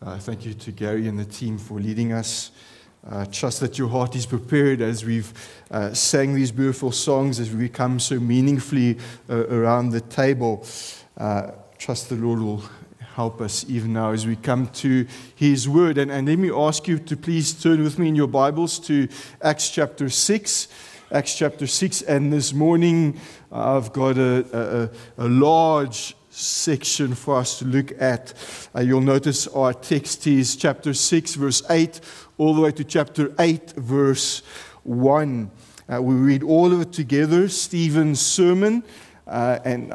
Thank you to Gary and the team for leading us. Trust that your heart is prepared as we've sang these beautiful songs, as we come so meaningfully around the table. Trust the Lord will help us even now as we come to His Word. And let me ask you to please turn with me in your Bibles to Acts chapter 6. Acts chapter 6, and this morning I've got a large section for us to look at. You'll notice our text is chapter 6, verse 8, all the way to chapter 8, verse 1. We read all of it together, Stephen's sermon, and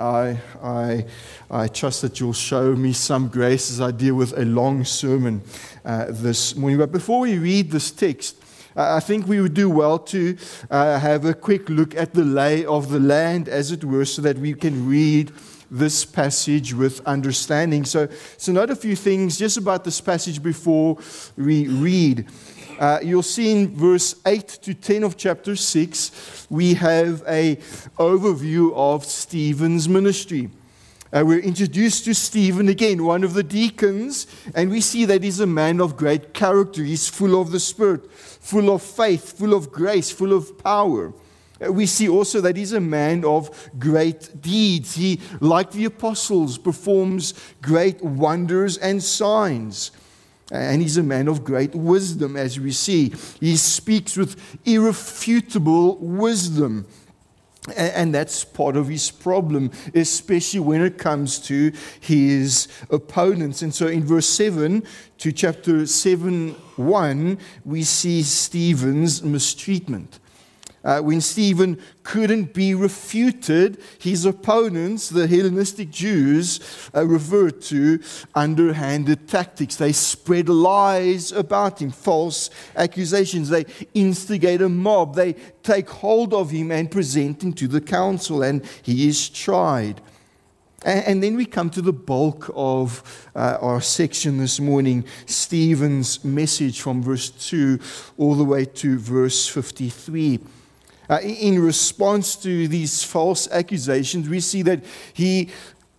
I trust that you'll show me some grace as I deal with a long sermon this morning. But before we read this text, I think we would do well to have a quick look at the lay of the land, as it were, so that we can read this passage with understanding. So note a few things just about this passage before we read. You'll see in verse 8 to 10 of chapter 6, we have an overview of Stephen's ministry. We're introduced to Stephen again, one of the deacons, and we see that he's a man of great character. He's full of the Spirit, full of faith, full of grace, full of power. We see also that he's a man of great deeds. He, like the apostles, performs great wonders and signs. And he's a man of great wisdom, as we see. He speaks with irrefutable wisdom. And that's part of his problem, especially when it comes to his opponents. And so in verse 7 to chapter 7:1, we see Stephen's mistreatment. When Stephen couldn't be refuted, his opponents, the Hellenistic Jews, referred to underhanded tactics. They spread lies about him, false accusations. They instigate a mob. They take hold of him and present him to the council, and he is tried. And then we come to the bulk of our section this morning, Stephen's message from verse 2 all the way to verse 53. In response to these false accusations, we see that he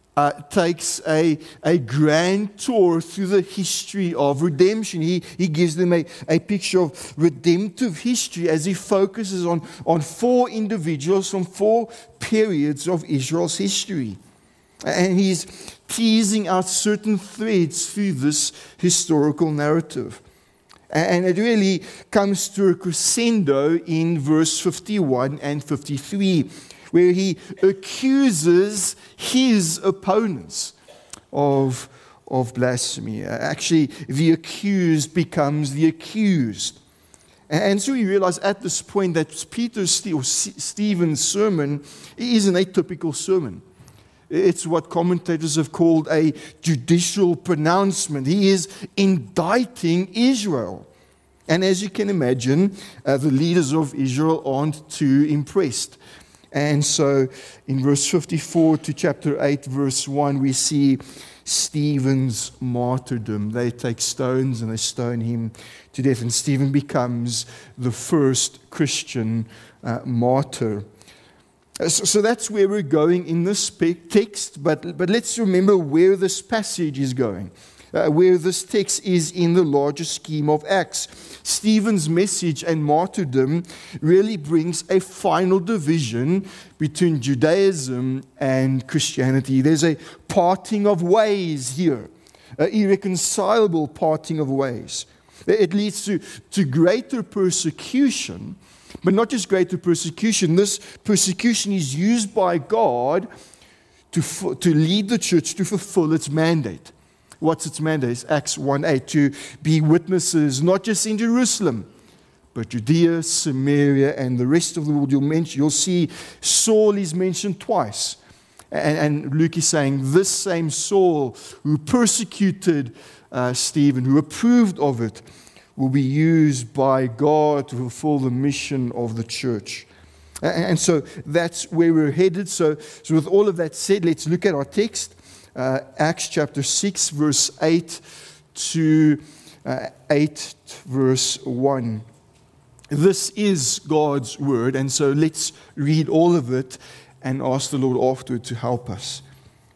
takes a grand tour through the history of redemption. He gives them a picture of redemptive history as he focuses on four individuals from four periods of Israel's history. And he's teasing out certain threads through this historical narrative. And it really comes to a crescendo in verse 51 and 53, where he accuses his opponents of blasphemy. Actually, the accused becomes the accused. And so we realize at this point that Stephen's sermon isn't a typical sermon. It's what commentators have called a judicial pronouncement. He is indicting Israel. And as you can imagine, the leaders of Israel aren't too impressed. And so in verse 54 to chapter 8, verse 1, we see Stephen's martyrdom. They take stones and they stone him to death. And Stephen becomes the first Christian martyr. So that's where we're going in this text, but let's remember where this passage is going, where this text is in the larger scheme of Acts. Stephen's message and martyrdom really brings a final division between Judaism and Christianity. There's a parting of ways here, an irreconcilable parting of ways. It leads to greater persecution. But not just greater persecution. This persecution is used by God to lead the church to fulfill its mandate. What's its mandate? It's Acts 1:8, to be witnesses, not just in Jerusalem, but Judea, Samaria, and the rest of the world. You'll see Saul is mentioned twice. And Luke is saying this same Saul who persecuted Stephen, who approved of it, will be used by God to fulfill the mission of the church. And so that's where we're headed. So with all of that said, let's look at our text. Acts chapter 6, verse 8 to 8, verse 1. This is God's word, and so let's read all of it and ask the Lord afterward to help us.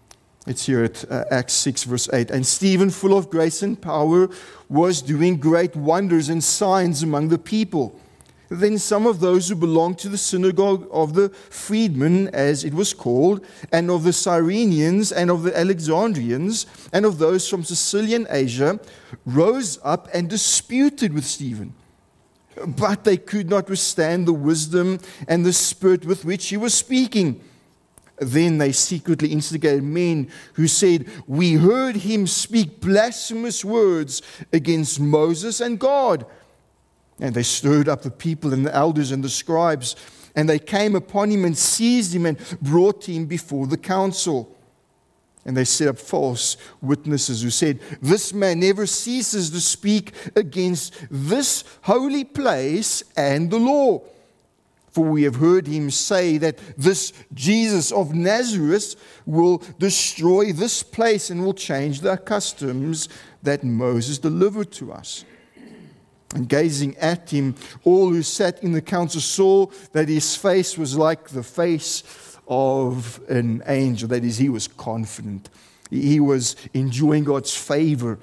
It's here at Acts 6, verse 8. And Stephen, full of grace and power, was doing great wonders and signs among the people. Then some of those who belonged to the synagogue of the freedmen, as it was called, and of the Cyrenians, and of the Alexandrians, and of those from Sicilian Asia, rose up and disputed with Stephen. But they could not withstand the wisdom and the spirit with which he was speaking. Then they secretly instigated men who said, "We heard him speak blasphemous words against Moses and God." And they stirred up the people and the elders and the scribes, and they came upon him and seized him and brought him before the council. And they set up false witnesses who said, "This man never ceases to speak against this holy place and the law. For we have heard him say that this Jesus of Nazareth will destroy this place and will change the customs that Moses delivered to us." And gazing at him, all who sat in the council saw that his face was like the face of an angel. That is, he was confident. He was enjoying God's favor.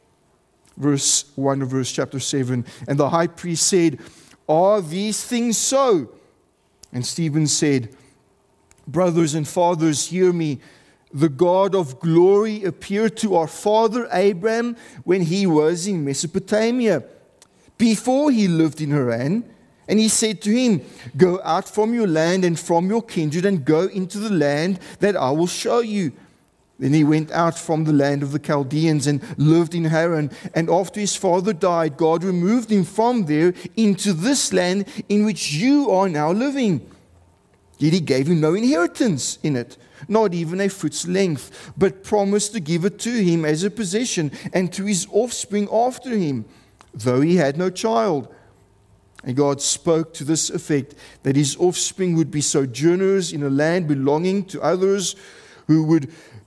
Verse 1 of verse chapter 7. And the high priest said, "Are these things so?" And Stephen said, "Brothers and fathers, hear me. The God of glory appeared to our father Abraham when he was in Mesopotamia, before he lived in Haran. And he said to him, 'Go out from your land and from your kindred and go into the land that I will show you.' Then he went out from the land of the Chaldeans and lived in Haran. And after his father died, God removed him from there into this land in which you are now living. Yet he gave him no inheritance in it, not even a foot's length, but promised to give it to him as a possession and to his offspring after him, though he had no child. And God spoke to this effect, that his offspring would be sojourners in a land belonging to others who would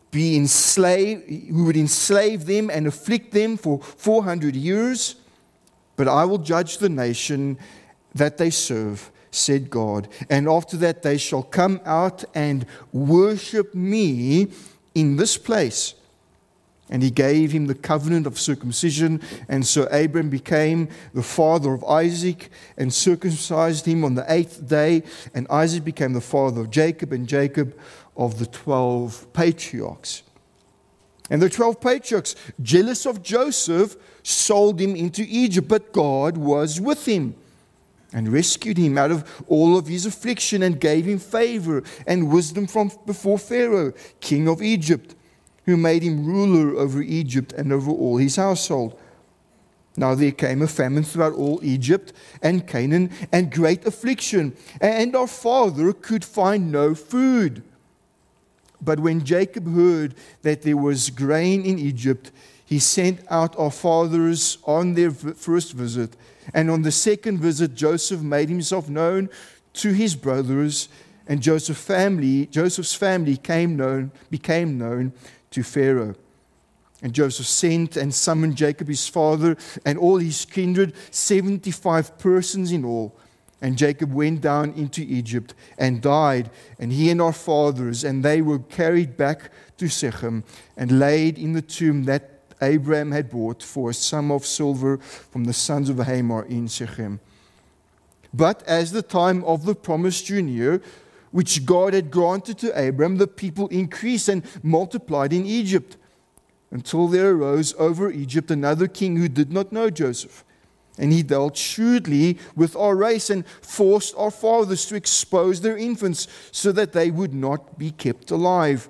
enslave them and afflict them for 400 years. But I will judge the nation that they serve, said God. And after that they shall come out and worship me in this place. And he gave him the covenant of circumcision. And so Abram became the father of Isaac and circumcised him on the 8th day. And Isaac became the father of Jacob, and Jacob of the 12 patriarchs. And the 12 patriarchs, jealous of Joseph, sold him into Egypt, but God was with him and rescued him out of all of his affliction and gave him favor and wisdom from before Pharaoh, king of Egypt, who made him ruler over Egypt and over all his household. Now there came a famine throughout all Egypt and Canaan, and great affliction, and our father could find no food. But when Jacob heard that there was grain in Egypt, he sent out our fathers on their first visit. And on the second visit, Joseph made himself known to his brothers, and Joseph's family became known to Pharaoh. And Joseph sent and summoned Jacob his father and all his kindred, 75 persons in all. And Jacob went down into Egypt and died, and he and our fathers, and they were carried back to Shechem and laid in the tomb that Abraham had bought for a sum of silver from the sons of Hamor in Shechem. But as the time of the promise drew near, which God had granted to Abraham, the people increased and multiplied in Egypt, until there arose over Egypt another king who did not know Joseph. And he dealt shrewdly with our race and forced our fathers to expose their infants so that they would not be kept alive.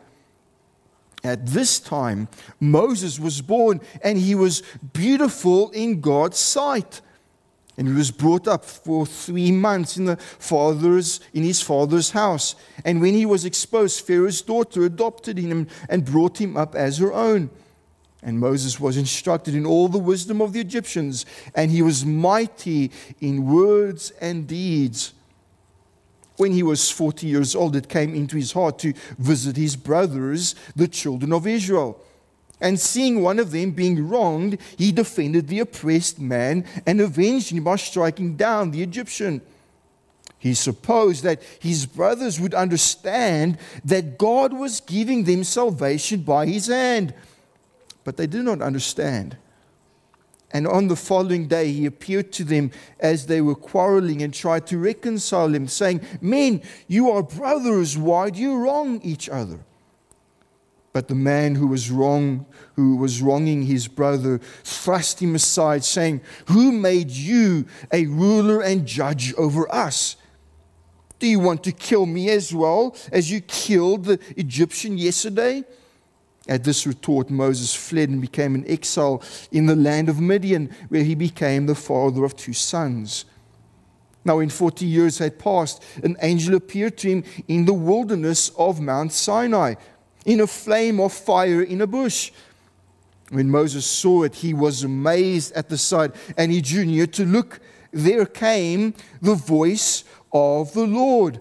At this time, Moses was born, and he was beautiful in God's sight. And he was brought up for 3 months in his father's house. And when he was exposed, Pharaoh's daughter adopted him and brought him up as her own. And Moses was instructed in all the wisdom of the Egyptians, and he was mighty in words and deeds. When he was 40 years old, it came into his heart to visit his brothers, the children of Israel. And seeing one of them being wronged, he defended the oppressed man and avenged him by striking down the Egyptian. He supposed that his brothers would understand that God was giving them salvation by his hand. But they did not understand. And on the following day, he appeared to them as they were quarreling and tried to reconcile them, saying, "Men, you are brothers. Why do you wrong each other?" But the man who was wronging his brother thrust him aside, saying, "Who made you a ruler and judge over us? Do you want to kill me as well as you killed the Egyptian yesterday?" At this retort, Moses fled and became an exile in the land of Midian, where he became the father of 2 sons. Now, when 40 years had passed, an angel appeared to him in the wilderness of Mount Sinai, in a flame of fire in a bush. When Moses saw it, he was amazed at the sight, and he drew near to look. There came the voice of the Lord.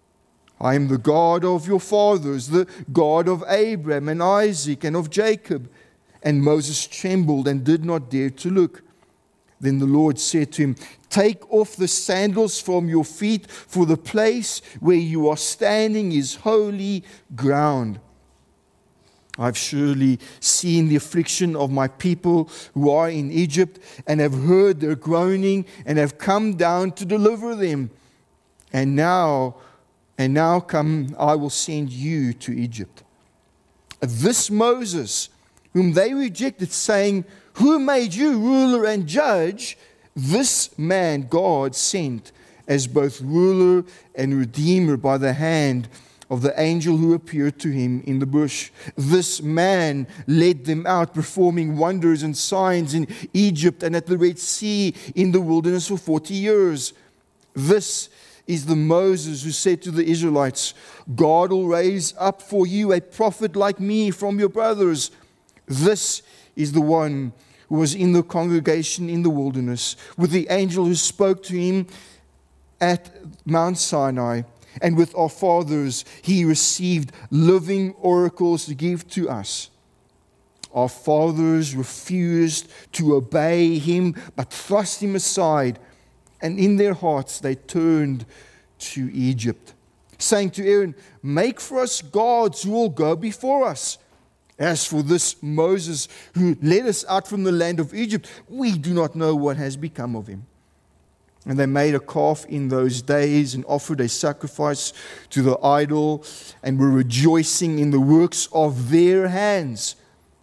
"I am the God of your fathers, the God of Abraham and Isaac and of Jacob." And Moses trembled and did not dare to look. Then the Lord said to him, "Take off the sandals from your feet, for the place where you are standing is holy ground. I've surely seen the affliction of my people who are in Egypt, and have heard their groaning, and have come down to deliver them. And now come, I will send you to Egypt." This Moses, whom they rejected, saying, "Who made you ruler and judge?" this man God sent as both ruler and redeemer by the hand of the angel who appeared to him in the bush. This man led them out, performing wonders and signs in Egypt and at the Red Sea in the wilderness for 40 years. This is the Moses who said to the Israelites, "God will raise up for you a prophet like me from your brothers." This is the one who was in the congregation in the wilderness with the angel who spoke to him at Mount Sinai. And with our fathers he received living oracles to give to us. Our fathers refused to obey him, but thrust him aside, and in their hearts they turned to Egypt, saying to Aaron, "Make for us gods who will go before us. As for this Moses who led us out from the land of Egypt, we do not know what has become of him." And they made a calf in those days and offered a sacrifice to the idol and were rejoicing in the works of their hands.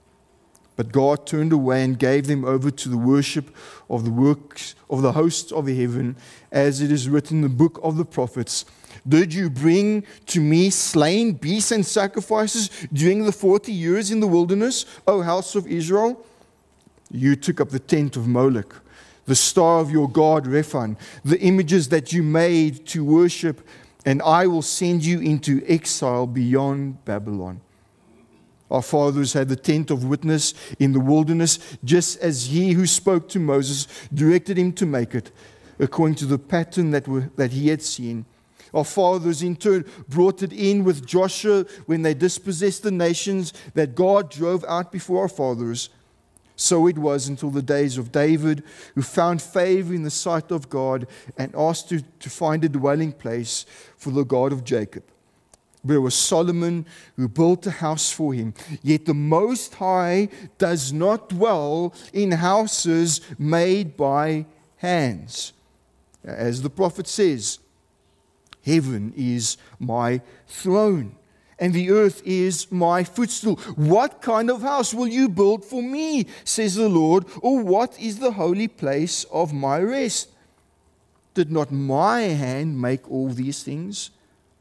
But God turned away and gave them over to the worship of the works of the hosts of heaven, as it is written in the book of the prophets. "Did you bring to me slain beasts and sacrifices during the 40 years in the wilderness, O house of Israel? You took up the tent of Moloch, the star of your god Rephan, the images that you made to worship, and I will send you into exile beyond Babylon." Our fathers had the tent of witness in the wilderness, just as he who spoke to Moses directed him to make it, according to the pattern that he had seen. Our fathers in turn brought it in with Joshua when they dispossessed the nations that God drove out before our fathers. So it was until the days of David, who found favor in the sight of God and asked to find a dwelling place for the God of Jacob. There was Solomon, who built a house for him. Yet the Most High does not dwell in houses made by hands. As the prophet says, "Heaven is my throne, and the earth is my footstool. What kind of house will you build for me, says the Lord, or what is the holy place of my rest? Did not my hand make all these things?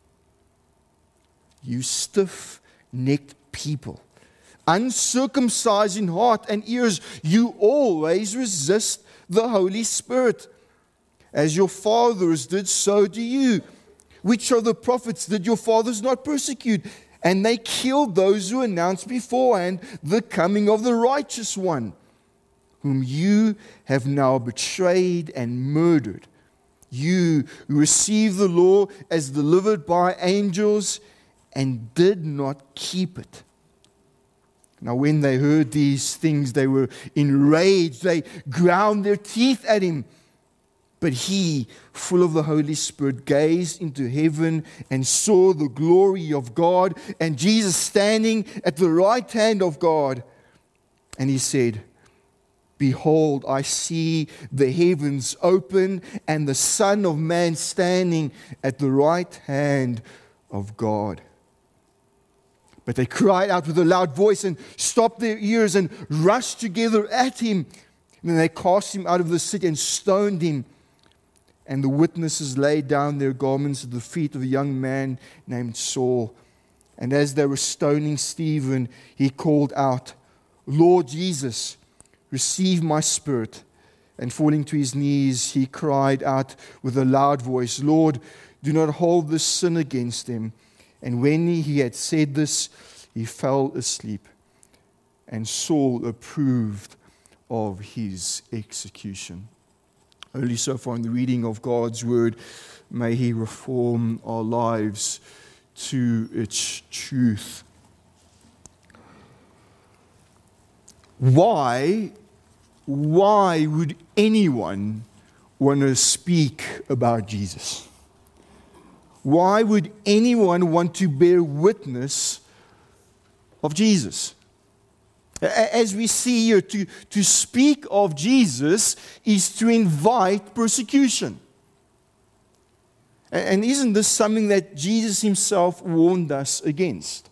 You stiff-necked people, uncircumcised in heart and ears, you always resist the Holy Spirit. As your fathers did, so do you. Which of the prophets did your fathers not persecute? And they killed those who announced beforehand the coming of the righteous one, whom you have now betrayed and murdered. You who received the law as delivered by angels and did not keep it." Now when they heard these things, they were enraged. They ground their teeth at him. But he, full of the Holy Spirit, gazed into heaven and saw the glory of God and Jesus standing at the right hand of God. And he said, Behold, I see the heavens open and the Son of Man standing at the right hand of God. But they cried out with a loud voice and stopped their ears and rushed together at him. And then they cast him out of the city and stoned him. And the witnesses laid down their garments at the feet of a young man named Saul. And as they were stoning Stephen, he called out, Lord Jesus, receive my spirit. And falling to his knees, he cried out with a loud voice, Lord, do not hold this sin against them. And when he had said this, he fell asleep. And Saul approved of his execution. Only so far in the reading of God's word, may he reform our lives to its truth. Why would anyone want to speak about Jesus? Why would anyone want to bear witness of Jesus? As we see here, to speak of Jesus is to invite persecution. And isn't this something that Jesus himself warned us against?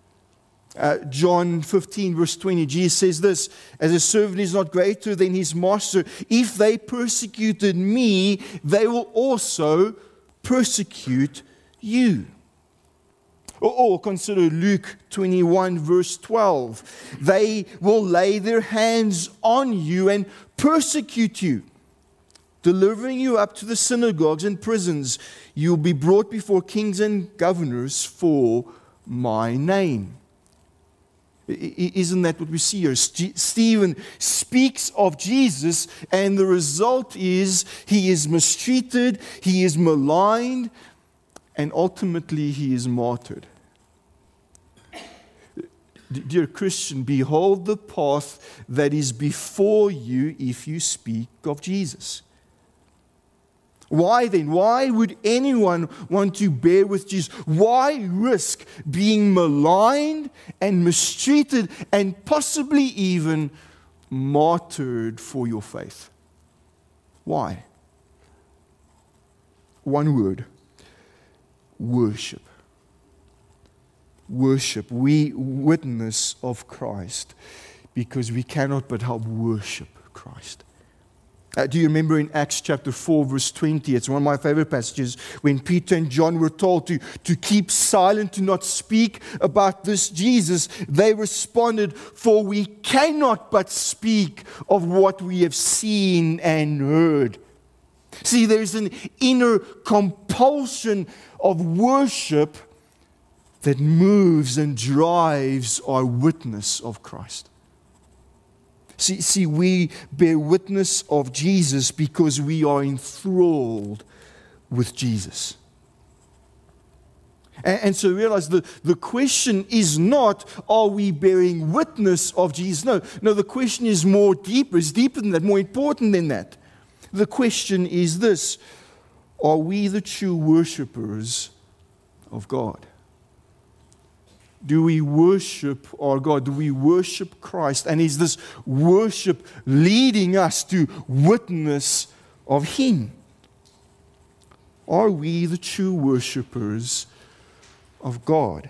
John 15 verse 20, Jesus says this, as a servant is not greater than his master, if they persecuted me, they will also persecute you. Or consider Luke 21 verse 12. They will lay their hands on you and persecute you, delivering you up to the synagogues and prisons. You will be brought before kings and governors for my name. Isn't that what we see here? Stephen speaks of Jesus, and the result is he is mistreated, he is maligned, and ultimately he is martyred. Dear Christian, behold the path that is before you if you speak of Jesus. Why then? Why would anyone want to bear with Jesus? Why risk being maligned and mistreated and possibly even martyred for your faith? Why? One word. Worship. Worship. We witness of Christ because we cannot but help worship Christ. Do you remember in Acts chapter 4 verse 20? It's one of my favorite passages when Peter and John were told to keep silent, to not speak about this Jesus. They responded, for we cannot but speak of what we have seen and heard. See, there's an inner compulsion of worship that moves and drives our witness of Christ. See, we bear witness of Jesus because we are enthralled with Jesus. And so realize the question is not, are we bearing witness of Jesus? No, the question is more deeper. It's deeper than that, more important than that. The question is this: are we the true worshipers of God? Do we worship our God? Do we worship Christ? And is this worship leading us to witness of Him? Are we the true worshipers of God?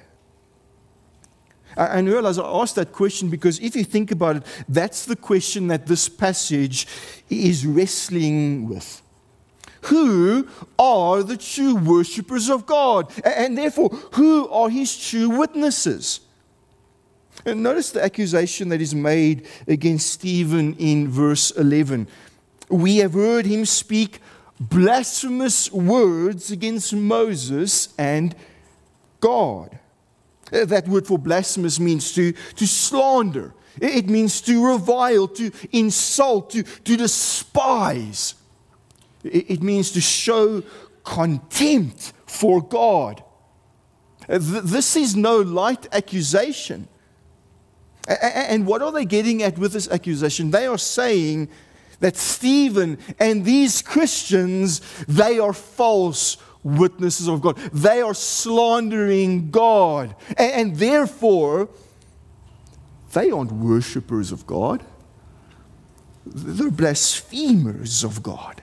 And realize I asked that question because if you think about it, that's the question that this passage is wrestling with. Who are the true worshippers of God? And therefore, who are His true witnesses? And notice the accusation that is made against Stephen in verse 11. We have heard him speak blasphemous words against Moses and God. That word for blasphemous means to slander. It means to revile, to insult, to despise. It means to show contempt for God. This is no light accusation. And what are they getting at with this accusation? They are saying that Stephen and these Christians, they are false witnesses of God. They are slandering God. And therefore, they aren't worshippers of God. They're blasphemers of God.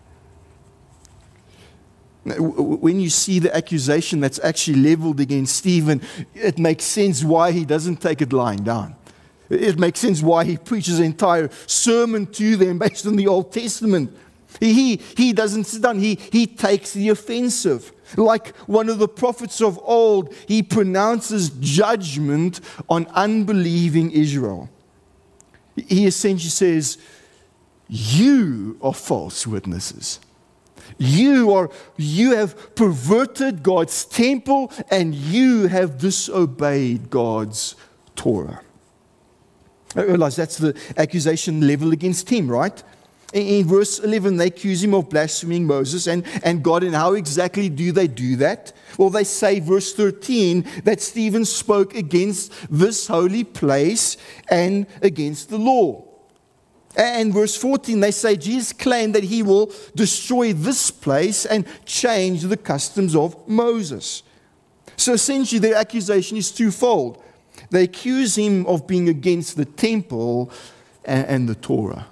When you see the accusation that's actually leveled against Stephen, it makes sense why he doesn't take it lying down. It makes sense why he preaches an entire sermon to them based on the Old Testament. He doesn't sit down. He takes the offensive. Like one of the prophets of old, he pronounces judgment on unbelieving Israel. He essentially says, you are false witnesses. You have perverted God's temple and you have disobeyed God's Torah. I realize that's the accusation leveled against him, right? In verse 11, they accuse him of blaspheming Moses and God. And how exactly do they do that? Well, they say, verse 13, that Stephen spoke against this holy place and against the law. And verse 14, they say Jesus claimed that he will destroy this place and change the customs of Moses. So essentially, their accusation is twofold. They accuse him of being against the temple and the Torah.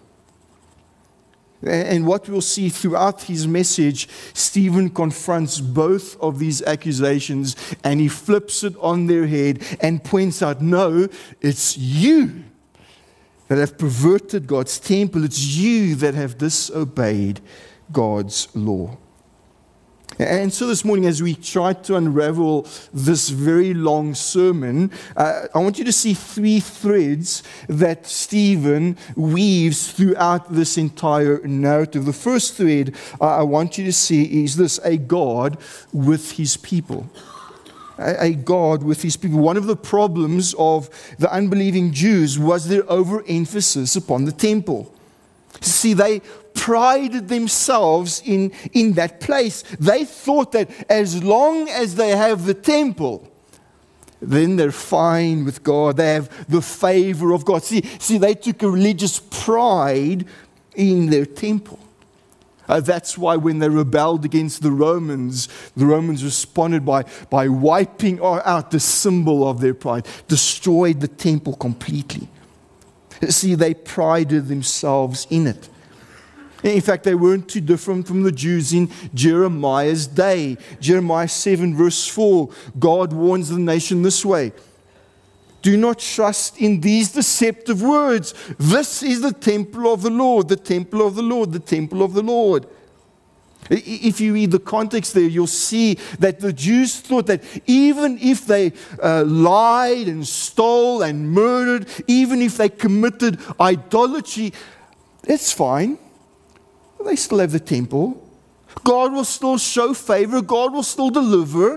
And what we'll see throughout his message, Stephen confronts both of these accusations and he flips it on their head and points out, no, it's you that have perverted God's temple. It's you that have disobeyed God's law. And so this morning, as we try to unravel this very long sermon, I want you to see three threads that Stephen weaves throughout this entire narrative. The first thread I want you to see is this: a God with his people. A God with his people. One of the problems of the unbelieving Jews was their overemphasis upon the temple. See, they prided themselves in that place. They thought that as long as they have the temple, then they're fine with God. They have the favor of God. See, they took a religious pride in their temple. That's why when they rebelled against the Romans responded by wiping out the symbol of their pride, destroyed the temple completely. See, they prided themselves in it. In fact, they weren't too different from the Jews in Jeremiah's day. Jeremiah 7 verse 4, God warns the nation this way: do not trust in these deceptive words. This is the temple of the Lord, the temple of the Lord, the temple of the Lord. If you read the context there, you'll see that the Jews thought that even if they lied and stole and murdered, even if they committed idolatry, it's fine. They still have the temple. God will still show favor. God will still deliver.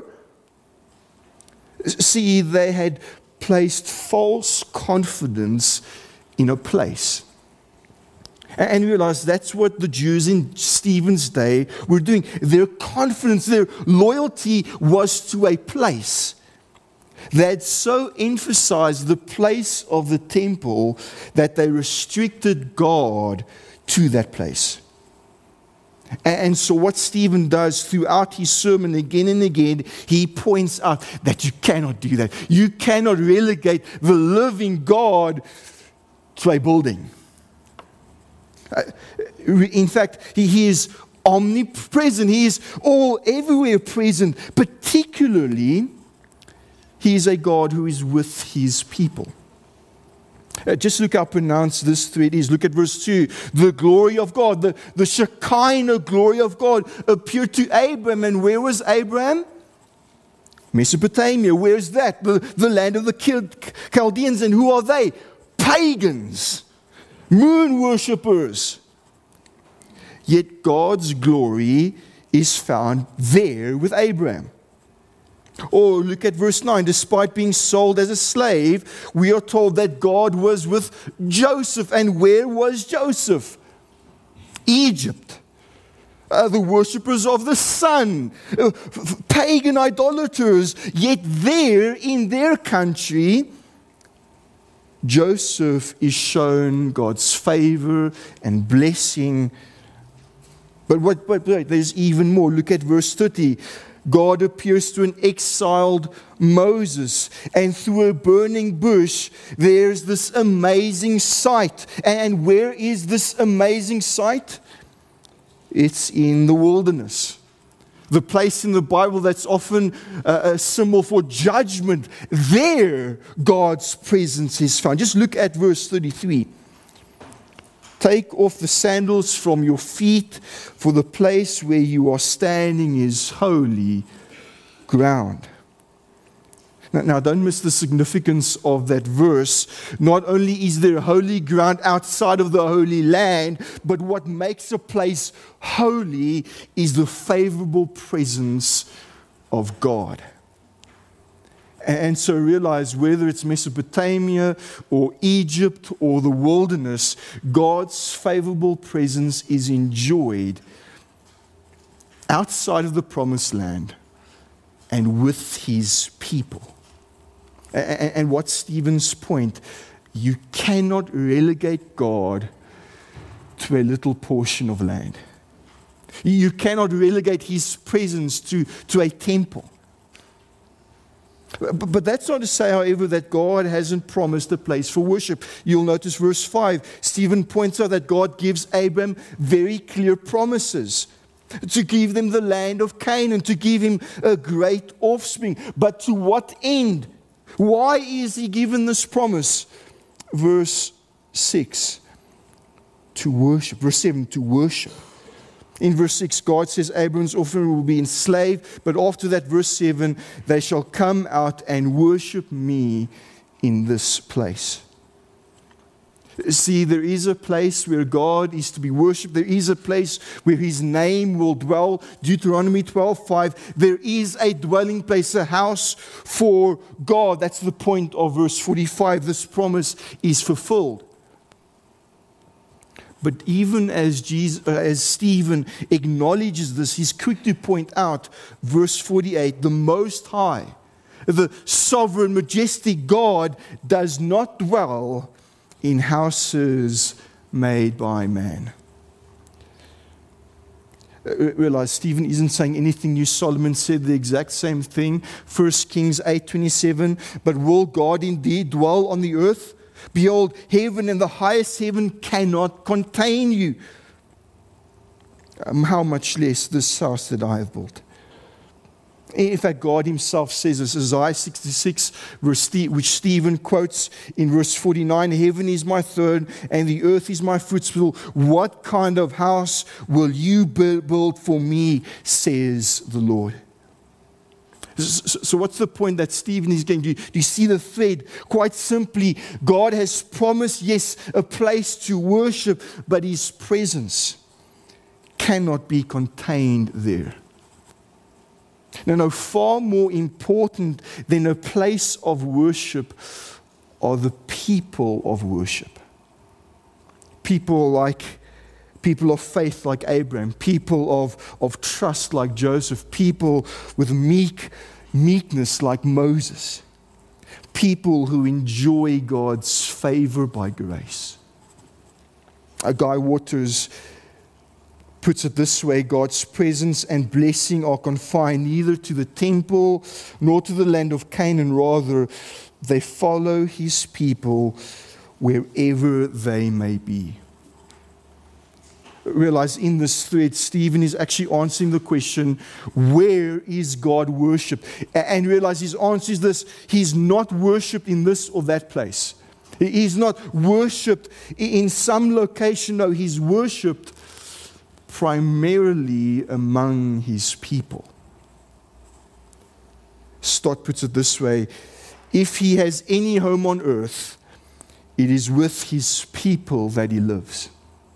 See, they had placed false confidence in a place. And realize that's what the Jews in Stephen's day were doing. Their confidence, their loyalty was to a place. They had so emphasized the place of the temple that they restricted God to that place. And so what Stephen does throughout his sermon again and again, he points out that you cannot do that. You cannot relegate the living God to a building. In fact, he is omnipresent. He is everywhere present. Particularly, he is a God who is with his people. Just look how pronounced this thread is. Look at verse 2. The glory of God, the Shekinah glory of God appeared to Abraham. And where was Abraham? Mesopotamia. Where is that? The land of the Chaldeans. And who are they? Pagans. Moon worshippers. Yet God's glory is found there with Abraham. Or look at verse 9. Despite being sold as a slave, we are told that God was with Joseph. And where was Joseph? Egypt. The worshippers of the sun. Pagan idolaters. Yet there, in their country, Joseph is shown God's favor and blessing. But wait, there's even more. Look at verse 30. God appears to an exiled Moses, and through a burning bush, there's this amazing sight. And where is this amazing sight? It's in the wilderness. The place in the Bible that's often a symbol for judgment. There, God's presence is found. Just look at verse 33. Take off the sandals from your feet, for the place where you are standing is holy ground. Now, don't miss the significance of that verse. Not only is there holy ground outside of the Holy Land, but what makes a place holy is the favorable presence of God. And so realize, whether it's Mesopotamia or Egypt or the wilderness, God's favorable presence is enjoyed outside of the promised land and with his people. And what's Stephen's point? You cannot relegate God to a little portion of land. You cannot relegate his presence to a temple. But that's not to say, however, that God hasn't promised a place for worship. You'll notice verse 5. Stephen points out that God gives Abram very clear promises to give them the land of Canaan, to give him a great offspring. But to what end? Why is he given this promise? Verse 6, to worship. Verse 7, to worship. In verse 6, God says Abram's offering will be enslaved, but after that, verse 7, they shall come out and worship me in this place. See, there is a place where God is to be worshipped. There is a place where his name will dwell. Deuteronomy 12:5. There is a dwelling place, a house for God. That's the point of verse 45. This promise is fulfilled. But even as Stephen acknowledges this, he's quick to point out, verse 48, the Most High, the sovereign, majestic God, does not dwell in houses made by man. Realize Stephen isn't saying anything new. Solomon said the exact same thing. 1 Kings 8:27. But will God indeed dwell on the earth? Behold, heaven and the highest heaven cannot contain you. How much less this house that I have built. In fact, God himself says this, Isaiah 66, which Stephen quotes in verse 49, heaven is my throne and the earth is my footstool. What kind of house will you build for me, says the Lord. So what's the point that Stephen is getting to? Do you see the thread? Quite simply, God has promised, yes, a place to worship, but his presence cannot be contained there. No, far more important than a place of worship are the people of worship. People of faith like Abraham, people of trust like Joseph, people with meekness like Moses, people who enjoy God's favor by grace. Guy Waters puts it this way: God's presence and blessing are confined neither to the temple nor to the land of Canaan. Rather, they follow his people wherever they may be. Realize in this thread, Stephen is actually answering the question, where is God worshipped? And realize his answer is this: he's not worshipped in this or that place. He's not worshipped in some location. No, he's worshipped primarily among his people. Stott puts it this way: if he has any home on earth, it is with his people that he lives.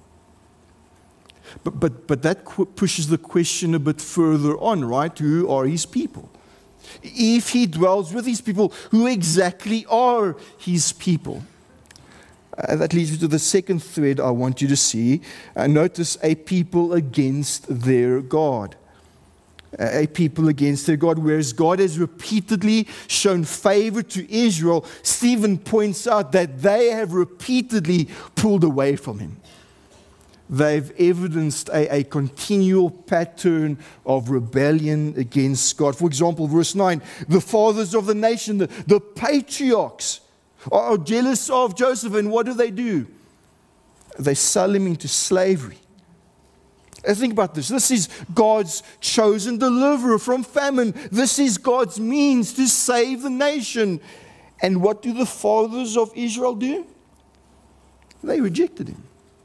But that pushes the question a bit further on, right? Who are his people? If he dwells with his people, who exactly are his people? That leads me to the second thread I want you to see. Notice a people against their God. a people against their God. Whereas God has repeatedly shown favor to Israel, Stephen points out that they have repeatedly pulled away from him. They've evidenced a continual pattern of rebellion against God. For example, verse 9, the fathers of the nation, the patriarchs, are jealous of Joseph, and what do? They sell him into slavery. Think about this. This is God's chosen deliverer from famine. This is God's means to save the nation. And what do the fathers of Israel do? They rejected him.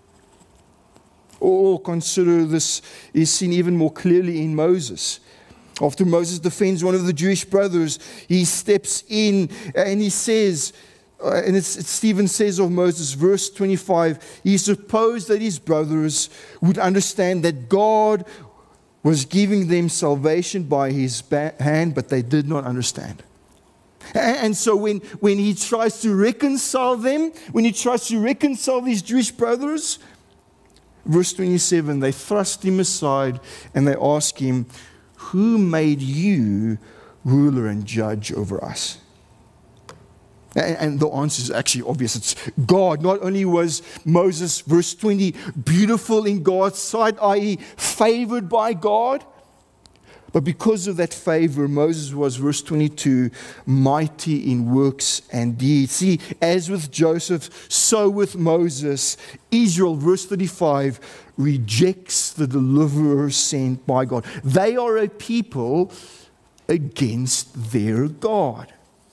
Or consider this is seen even more clearly in Moses. After Moses defends one of the Jewish brothers, he steps in and he says, and Stephen says of Moses, verse 25, he supposed that his brothers would understand that God was giving them salvation by his hand, but they did not understand. And so when he tries to reconcile them, when he tries to reconcile these Jewish brothers, verse 27, they thrust him aside and they ask him, who made you ruler and judge over us? And the answer is actually obvious. It's God. Not only was Moses, verse 20, beautiful in God's sight, i.e. favored by God, but because of that favor, Moses was, verse 22, mighty in works and deeds. See, as with Joseph, so with Moses, Israel, verse 35, rejects the deliverer sent by God. They are a people against their God.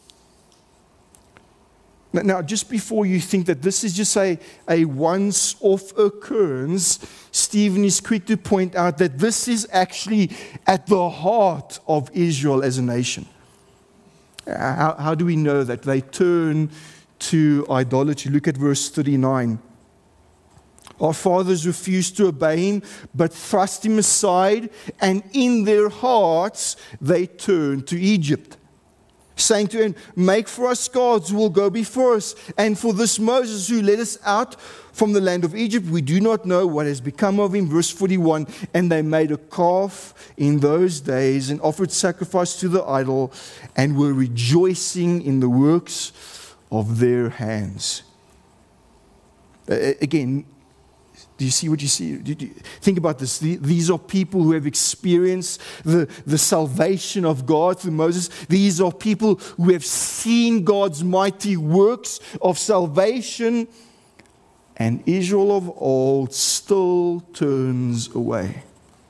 Now, just before you think that this is just a once-off occurrence, Stephen is quick to point out that this is actually at the heart of Israel as a nation. How do we know that? They turn to idolatry. Look at verse 39. Our fathers refused to obey him, but thrust him aside, and in their hearts they turned to Egypt, saying to him, make for us gods who will go before us. And for this Moses who led us out from the land of Egypt, we do not know what has become of him. Verse 41, and they made a calf in those days and offered sacrifice to the idol and were rejoicing in the works of their hands. Again, do you see what you see? Think about this. These are people who have experienced the salvation of God through Moses. These are people who have seen God's mighty works of salvation. And Israel of old still turns away.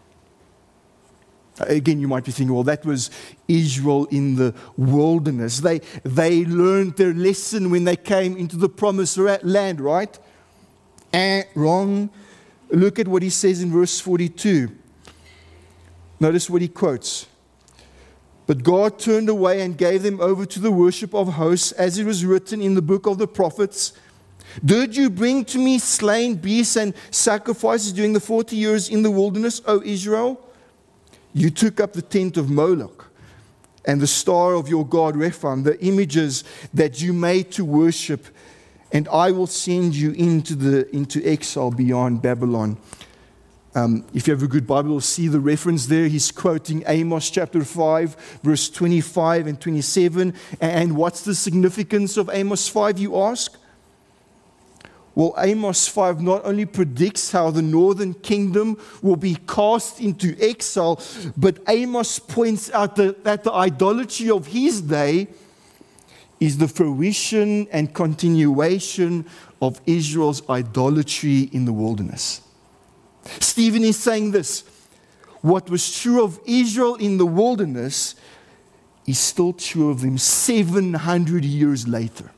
Again, you might be thinking, well, that was Israel in the wilderness. They learned their lesson when they came into the promised land, right? Wrong. Look at what he says in verse 42. Notice what he quotes. But God turned away and gave them over to the worship of hosts, as it was written in the book of the prophets. Did you bring to me slain beasts and sacrifices during the 40 years in the wilderness, O Israel? You took up the tent of Moloch and the star of your god Rephan, the images that you made to worship, and I will send you into exile beyond Babylon. If you have a good Bible, you'll see the reference there. He's quoting Amos chapter 5, verse 25 and 27. And what's the significance of Amos 5, you ask? Well, Amos 5 not only predicts how the northern kingdom will be cast into exile, but Amos points out that the idolatry of his day is the fruition and continuation of Israel's idolatry in the wilderness. Stephen is saying this: what was true of Israel in the wilderness is still true of them 700 years later.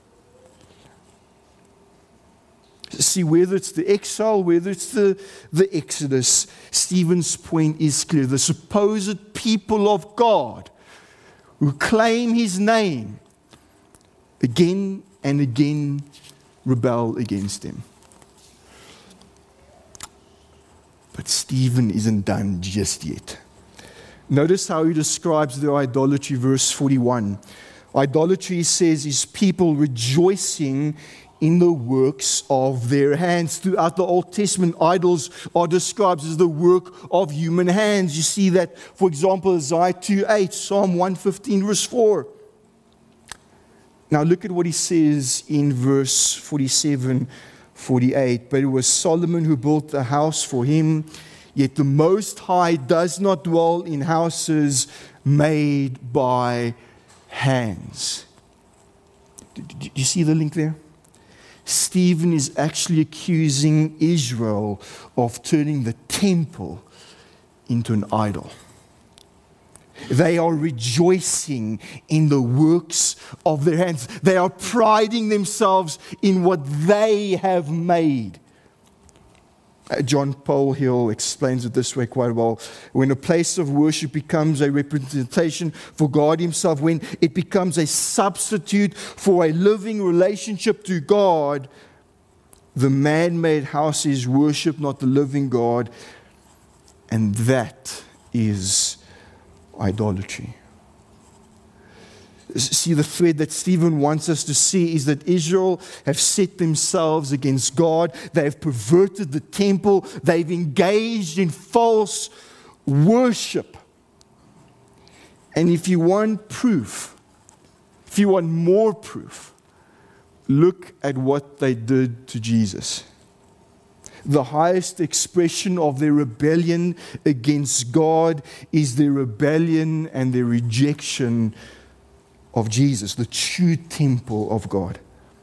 See, whether it's the exile, whether it's the Exodus, Stephen's point is clear. The supposed people of God who claim his name again and again rebel against him. But Stephen isn't done just yet. Notice how he describes their idolatry, verse 41. Idolatry, he says, is people rejoicing in the works of their hands. Throughout the Old Testament, idols are described as the work of human hands. You see that, for example, Isaiah 2:8, Psalm 115, verse 4. Now look at what he says in verse 47, 48. But it was Solomon who built the house for him, yet the Most High does not dwell in houses made by hands. Do you see the link there? Stephen is actually accusing Israel of turning the temple into an idol. They are rejoicing in the works of their hands. They are priding themselves in what they have made. John Paul Hill explains it this way quite well. When a place of worship becomes a representation for God Himself, when it becomes a substitute for a living relationship to God, the man-made house is worship, not the living God, and that is idolatry. See, the thread that Stephen wants us to see is that Israel have set themselves against God. They have perverted the temple. They've engaged in false worship. And if you want proof, if you want more proof, look at what they did to Jesus. The highest expression of their rebellion against God is their rebellion and their rejection of Jesus, the true temple of God.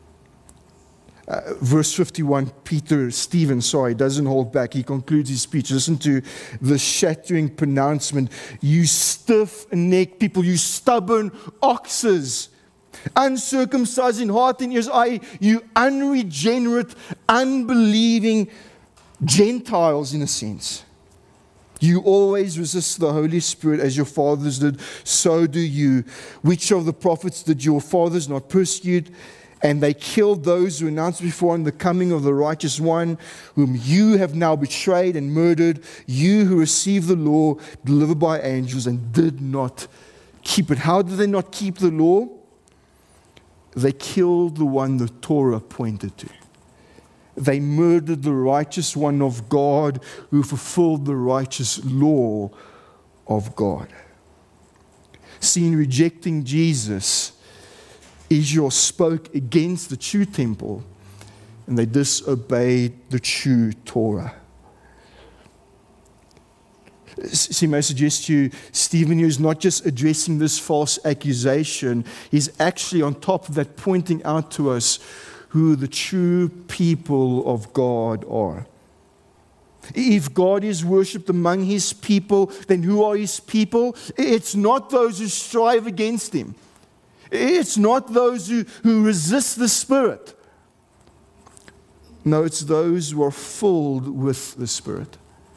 Verse 51, Stephen doesn't hold back. He concludes his speech. Listen to the shattering pronouncement. You stiff-necked people, you stubborn oxes, uncircumcised in heart and ears, you unregenerate, unbelieving Gentiles in a sense. You always resist the Holy Spirit as your fathers did, so do you. Which of the prophets did your fathers not persecute? And they killed those who announced before him the coming of the righteous one, whom you have now betrayed and murdered, you who received the law delivered by angels and did not keep it. How did they not keep the law? They killed the one the Torah pointed to. They murdered the righteous one of God who fulfilled the righteous law of God. See, in rejecting Jesus, Israel spoke against the true temple and they disobeyed the true Torah. See, may I suggest to you, Stephen here is not just addressing this false accusation, he's actually on top of that pointing out to us who the true people of God are. If God is worshipped among His people, then who are His people? It's not those who strive against Him. It's not those who resist the Spirit. No, it's those who are filled with the Spirit.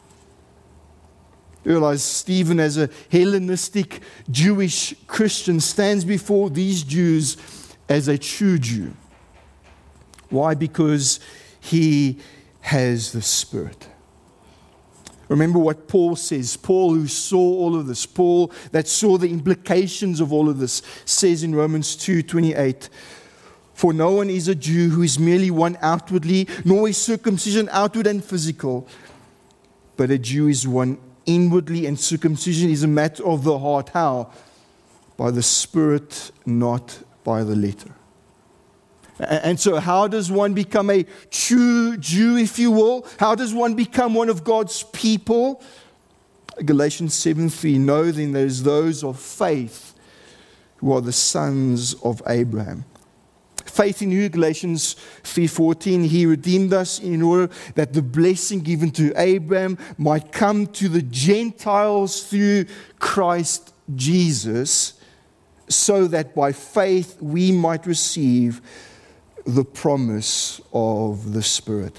You realize Stephen, as a Hellenistic Jewish Christian, stands before these Jews as a true Jew. Why? Because he has the Spirit. Remember what Paul says. Paul, who saw all of this, Paul that saw the implications of all of this, says in Romans 2:28, for no one is a Jew who is merely one outwardly, nor is circumcision outward and physical, but a Jew is one inwardly, and circumcision is a matter of the heart. How? By the Spirit, not by the letter. And so how does one become a true Jew, if you will? How does one become one of God's people? Galatians 7:3, know then there's those of faith who are the sons of Abraham. Faith in who? Galatians 3:14, He redeemed us in order that the blessing given to Abraham might come to the Gentiles through Christ Jesus, so that by faith we might receive the promise of the Spirit.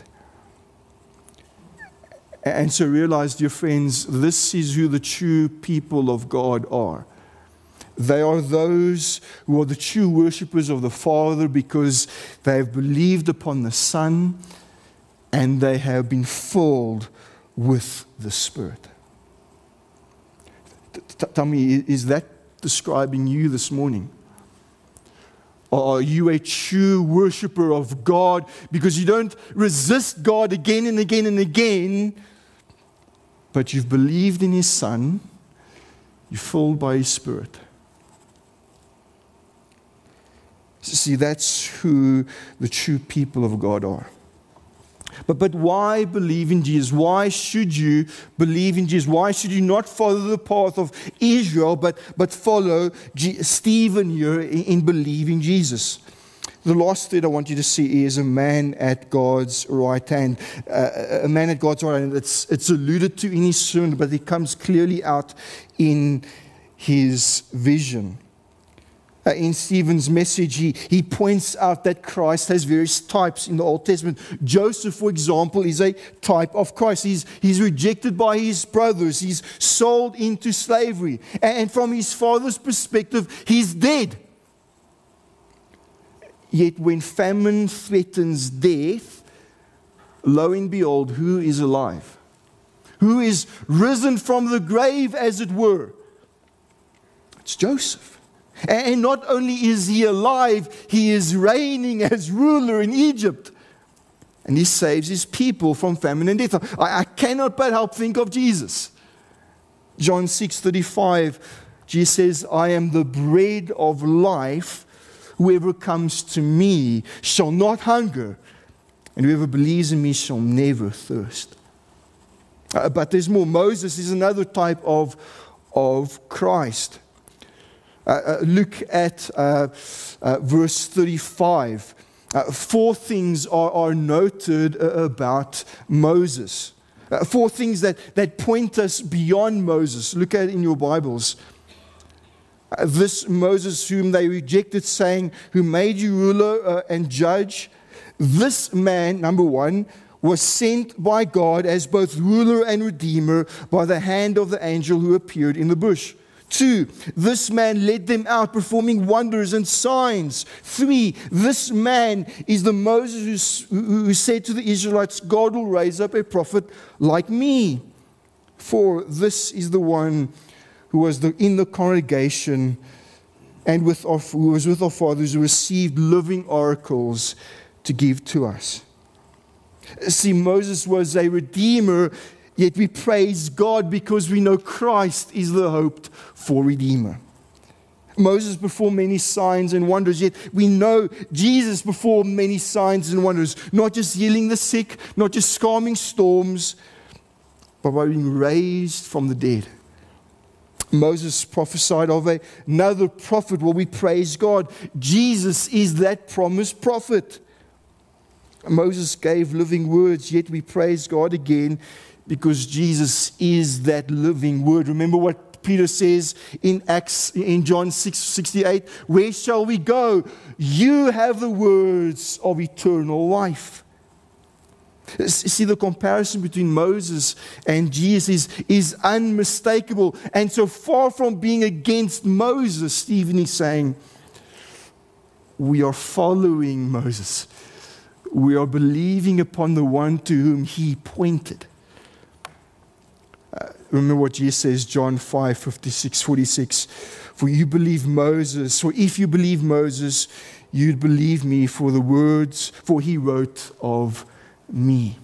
And so realize, dear friends, this is who the true people of God are. They are those who are the true worshippers of the Father because they have believed upon the Son and they have been filled with the Spirit. Tell me, is that describing you this morning? Are you a true worshiper of God because you don't resist God again and again and again, but you've believed in His Son, you're filled by His Spirit? See, that's who the true people of God are. But why believe in Jesus? Why should you believe in Jesus? Why should you not follow the path of Israel, but follow Stephen here in believing Jesus? The last thing I want you to see is a man at God's right hand. A man at God's right hand. It's alluded to in his sermon, but it comes clearly out in his vision. In Stephen's message, he points out that Christ has various types in the Old Testament. Joseph, for example, is a type of Christ. He's rejected by his brothers. He's sold into slavery. And from his father's perspective, he's dead. Yet when famine threatens death, lo and behold, who is alive? Who is risen from the grave, as it were? It's Joseph. And not only is he alive, he is reigning as ruler in Egypt. And he saves his people from famine and death. I cannot but help think of Jesus. John 6:35, Jesus says, I am the bread of life. Whoever comes to me shall not hunger, and whoever believes in me shall never thirst. But there's more. Moses is another type of Christ. Look at verse 35. Four things are noted about Moses. Four things that point us beyond Moses. Look at it in your Bibles. This Moses whom they rejected, saying, who made you ruler and judge. This man, number one, was sent by God as both ruler and redeemer by the hand of the angel who appeared in the bush. 2, this man led them out, performing wonders and signs. 3, this man is the Moses who said to the Israelites, God will raise up a prophet like me. 4, this is the one who was in the congregation and who was with our fathers, who received living oracles to give to us. See, Moses was a redeemer, yet we praise God because we know Christ is the hoped for Redeemer. Moses performed many signs and wonders, yet we know Jesus performed many signs and wonders, not just healing the sick, not just calming storms, but by being raised from the dead. Moses prophesied of another prophet. Well, we praise God. Jesus is that promised prophet. Moses gave living words, yet we praise God again because Jesus is that living word. Remember what Peter says in John 6:68, where shall we go? You have the words of eternal life. See, the comparison between Moses and Jesus is unmistakable. And so far from being against Moses, Stephen is saying, we are following Moses. We are believing upon the one to whom he pointed. Remember what Jesus says, John 5:46. For if you believe Moses, you'd believe me for the words, for he wrote of me.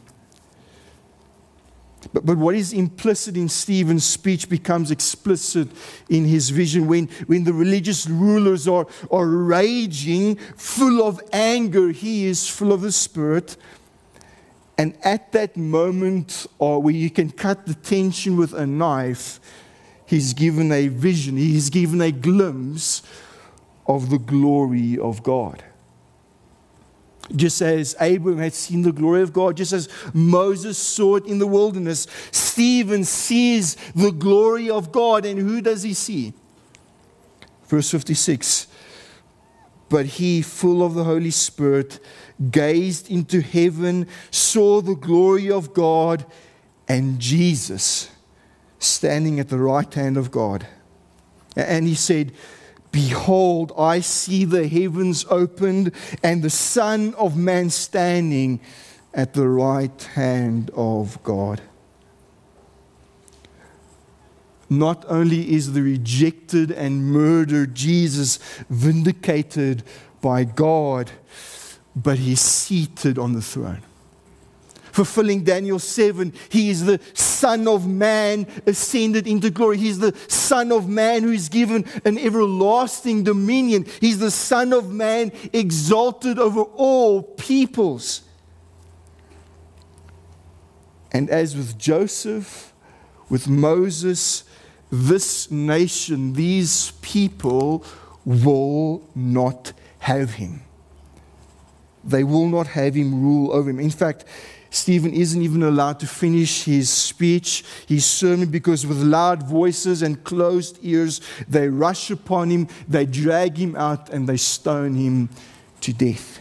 But what is implicit in Stephen's speech becomes explicit in his vision. When the religious rulers are raging, full of anger, he is full of the Spirit. And at that moment where you can cut the tension with a knife, he's given a vision, he's given a glimpse of the glory of God. Just as Abraham had seen the glory of God, just as Moses saw it in the wilderness, Stephen sees the glory of God. And who does he see? Verse 56. But he, full of the Holy Spirit, gazed into heaven, saw the glory of God, and Jesus standing at the right hand of God. And he said, behold, I see the heavens opened and the Son of Man standing at the right hand of God. Not only is the rejected and murdered Jesus vindicated by God, but He's seated on the throne. Fulfilling Daniel 7, He is the Son of Man ascended into glory. He's the Son of Man who is given an everlasting dominion. He's the Son of Man exalted over all peoples. And as with Joseph, with Moses, this nation, these people will not have Him. They will not have Him rule over him. In fact, Stephen isn't even allowed to finish his speech, his sermon, because with loud voices and closed ears, they rush upon him, they drag him out, and they stone him to death.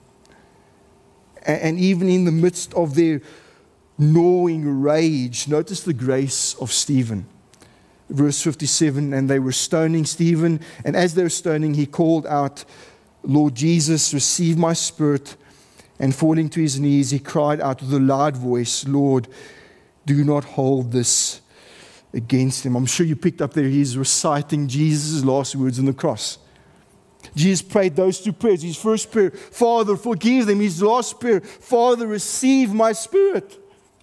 And even in the midst of their gnawing rage, notice the grace of Stephen. Verse 57, and they were stoning Stephen, and as they were stoning, he called out, Lord Jesus, receive my spirit. And falling to his knees, he cried out with a loud voice, Lord, do not hold this against him. I'm sure you picked up there, he's reciting Jesus' last words on the cross. Jesus prayed those two prayers. His first prayer, Father, forgive them. His last prayer, Father, receive my spirit.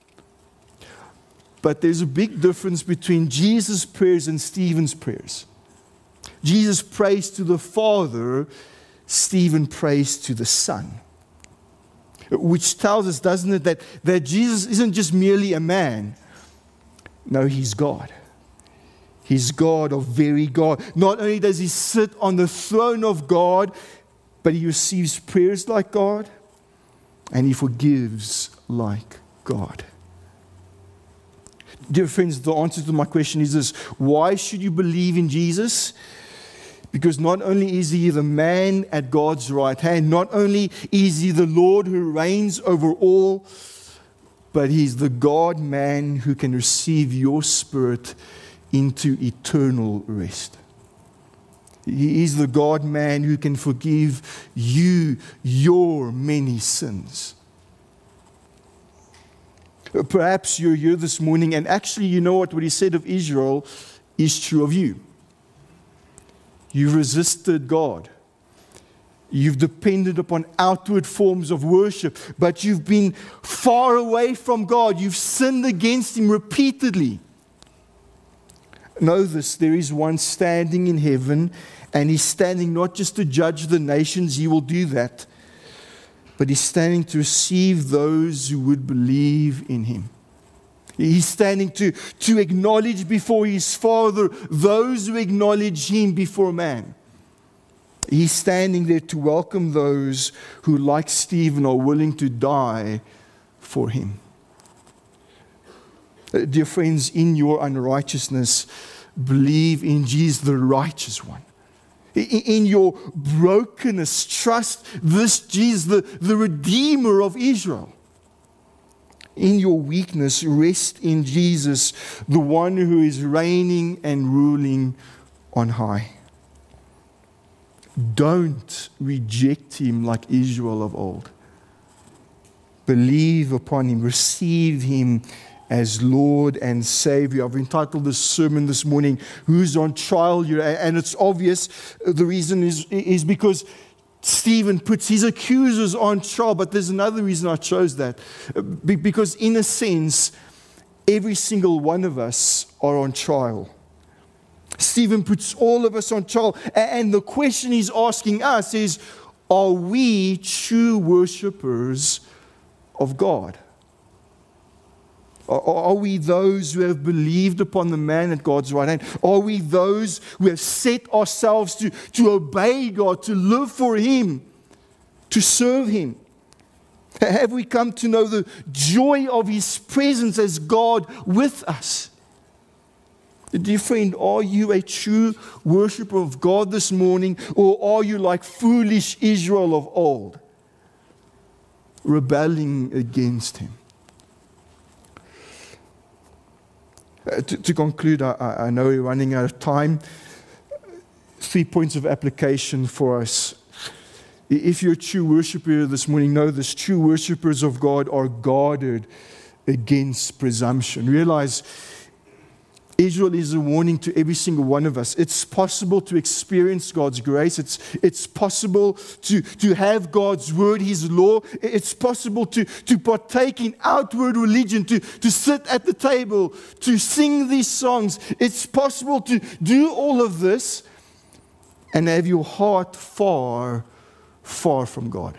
But there's a big difference between Jesus' prayers and Stephen's prayers. Jesus prays to the Father, Stephen prays to the Son. Which tells us, doesn't it, that Jesus isn't just merely a man. No, He's God. He's God of very God. Not only does He sit on the throne of God, but He receives prayers like God, and He forgives like God. Dear friends, the answer to my question is this: why should you believe in Jesus? Because not only is He the man at God's right hand, not only is He the Lord who reigns over all, but He's the God-man who can receive your spirit into eternal rest. He is the God-man who can forgive you your many sins. Perhaps you're here this morning, and actually you know what He said of Israel is true of you. You've resisted God. You've depended upon outward forms of worship, but you've been far away from God. You've sinned against Him repeatedly. Know this, there is one standing in heaven, and He's standing not just to judge the nations, He will do that, but He's standing to receive those who would believe in Him. He's standing to acknowledge before His Father those who acknowledge Him before man. He's standing there to welcome those who, like Stephen, are willing to die for Him. Dear friends, in your unrighteousness, believe in Jesus, the righteous one. In your brokenness, trust this Jesus, the Redeemer of Israel. In your weakness, rest in Jesus, the one who is reigning and ruling on high. Don't reject Him like Israel of old. Believe upon Him, receive Him as Lord and Savior. I've entitled this sermon this morning, Who's on Trial Here? And it's obvious. The reason is because Stephen puts his accusers on trial, but there's another reason I chose that. Because in a sense, every single one of us are on trial. Stephen puts all of us on trial, and the question he's asking us is, are we true worshippers of God? Are we those who have believed upon the man at God's right hand? Are we those who have set ourselves to obey God, to live for Him, to serve Him? Have we come to know the joy of His presence as God with us? Dear friend, are you a true worshiper of God this morning, or are you like foolish Israel of old, rebelling against Him? To conclude, I know we're running out of time. 3 points of application for us. If you're a true worshiper this morning, know this: true worshipers of God are guarded against presumption. Realize Israel is a warning to every single one of us. It's possible to experience God's grace. It's possible to have God's word, His law. It's possible to partake in outward religion, to sit at the table, to sing these songs. It's possible to do all of this and have your heart far, far from God.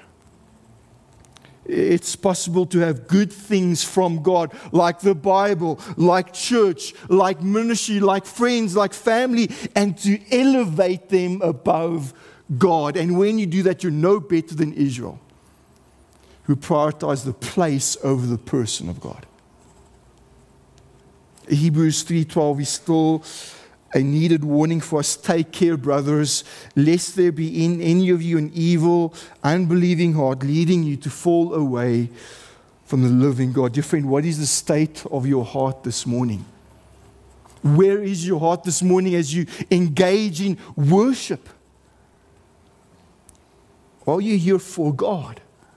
It's possible to have good things from God, like the Bible, like church, like ministry, like friends, like family, and to elevate them above God. And when you do that, you're no better than Israel, who prioritized the place over the person of God. Hebrews 3:12 is still a needed warning for us. Take care, brothers, lest there be in any of you an evil, unbelieving heart, leading you to fall away from the living God. Dear friend, what is the state of your heart this morning? Where is your heart this morning as you engage in worship? Are you here for God?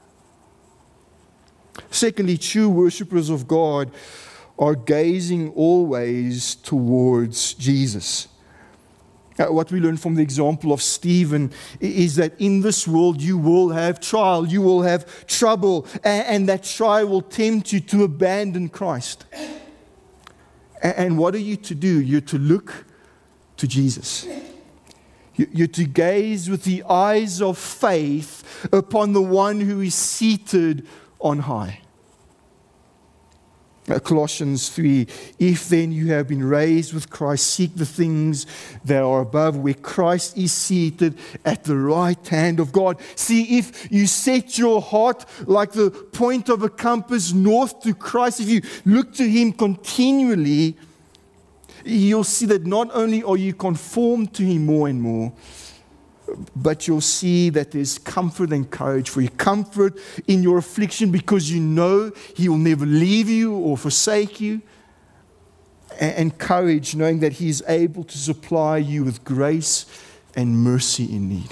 Secondly, true worshipers of God are gazing always towards Jesus. What we learn from the example of Stephen is that in this world you will have trial, you will have trouble, and that trial will tempt you to abandon Christ. And what are you to do? You're to look to Jesus. You're to gaze with the eyes of faith upon the one who is seated on high. Colossians 3, if then you have been raised with Christ, seek the things that are above, where Christ is seated at the right hand of God. See, if you set your heart like the point of a compass north to Christ, if you look to Him continually, you'll see that not only are you conformed to Him more and more, but you'll see that there's comfort and courage for you. Comfort in your affliction because you know He will never leave you or forsake you. And courage knowing that He is able to supply you with grace and mercy in need.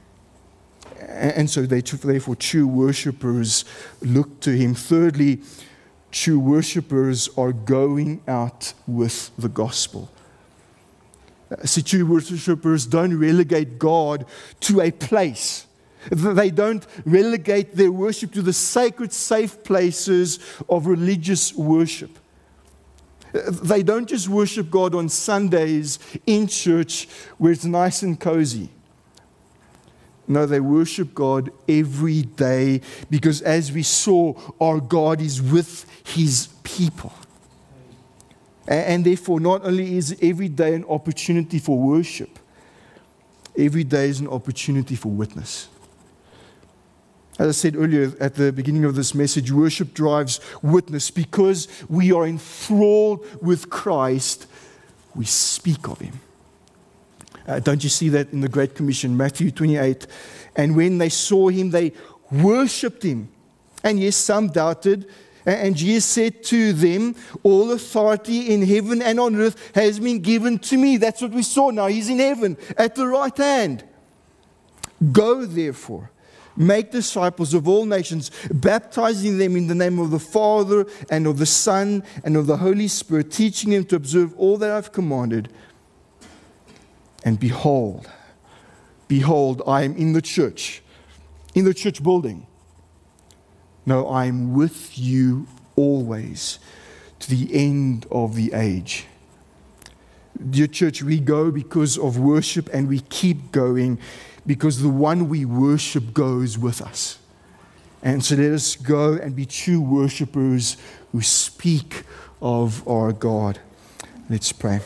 And so therefore true worshippers look to Him. Thirdly, true worshippers are going out with the gospel. See, true worshippers don't relegate God to a place. They don't relegate their worship to the sacred, safe places of religious worship. They don't just worship God on Sundays in church where it's nice and cozy. No, they worship God every day because, as we saw, our God is with His people. And therefore, not only is every day an opportunity for worship, every day is an opportunity for witness. As I said earlier at the beginning of this message, worship drives witness. Because we are enthralled with Christ, we speak of Him. Don't you see that in the Great Commission, Matthew 28? And when they saw Him, they worshipped Him. And yes, some doubted. And Jesus said to them, all authority in heaven and on earth has been given to me. That's what we saw now. He's in heaven at the right hand. Go, therefore, make disciples of all nations, baptizing them in the name of the Father and of the Son and of the Holy Spirit, teaching them to observe all that I've commanded. And behold, I am in the church building. No, I am with you always to the end of the age. Dear church, we go because of worship, and we keep going because the one we worship goes with us. And so let us go and be true worshipers who speak of our God. Let's pray.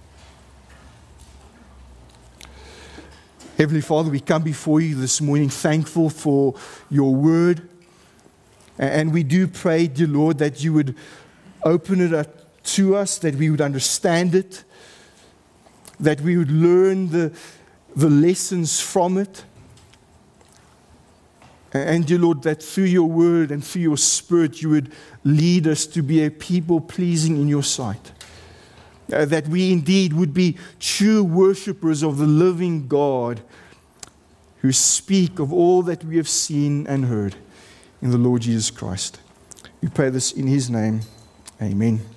Heavenly Father, we come before you this morning thankful for your word. And we do pray, dear Lord, that you would open it up to us, that we would understand it, that we would learn the lessons from it. And dear Lord, that through your word and through your Spirit, you would lead us to be a people pleasing in your sight. That we indeed would be true worshipers of the living God who speak of all that we have seen and heard in the Lord Jesus Christ. We pray this in His name. Amen.